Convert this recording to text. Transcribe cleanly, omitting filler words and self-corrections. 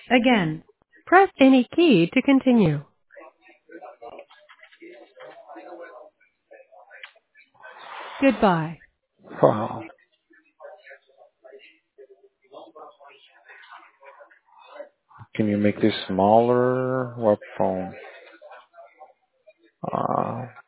Again, press any key to continue. Goodbye. Wow. Can you make this smaller? What phone?